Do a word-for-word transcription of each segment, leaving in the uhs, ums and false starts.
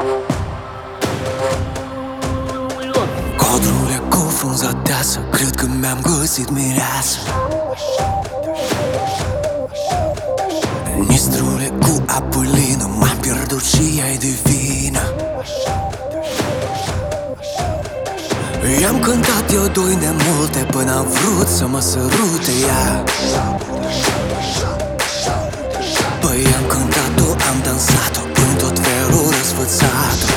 Codrurile cu frunza deasă, cred că mi-am găsit mireasă. Nistrule cu apă lină, m-am pierdut și ea-i divină. I-am cântat eu doi de multe până a vrut să mă sărute ea. Păi am cântat-o, am dansat-o în tot felul răsfățat-o.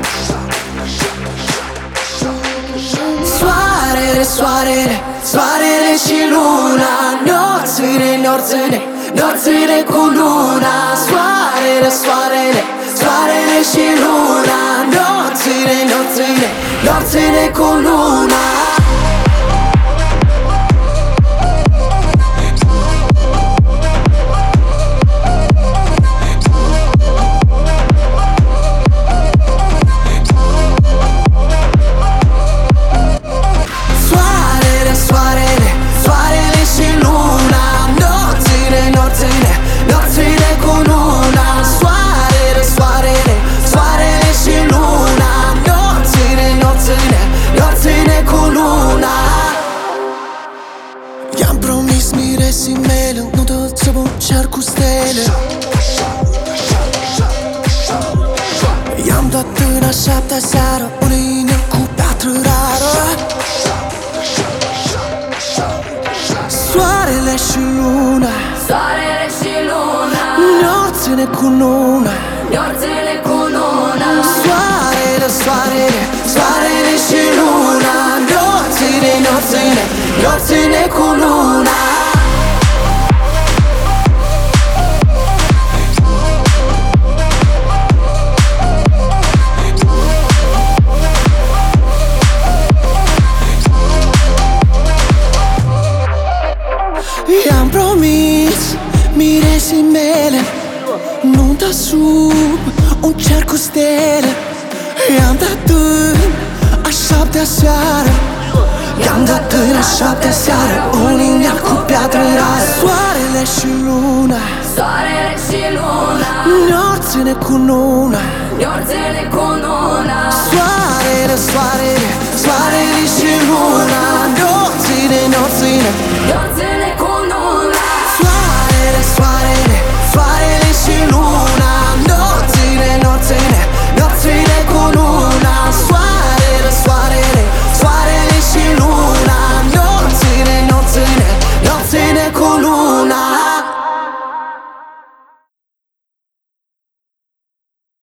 Soarele, soarele, soarele și luna, nopțile, nopțile, nopțile cu luna. Soarele, soarele, soarele și luna, nopțile, nopțile, nopțile cu luna. I-am promis miresii mele, nu tot să mă cer cu stele. I-am dat în a șaptea seară un inel cu piatră rară. Soarele și luna, soarele și luna, nopțile cu luna, nopțile cu luna. Soarele, soarele, soarele și luna, nopțile, nopțile, nopțile cu luna. I-am promis miresii mele nunta sub un cer cu stele. I-am dat în a șaptea seară, i-am dat în a șaptea seară un inel cu piatră rară. Soarele și luna, soarele și luna, nopțile cu luna, nopțile cu luna. Soarele, soarele, soarele și luna, nopțile, nopțile, nopțile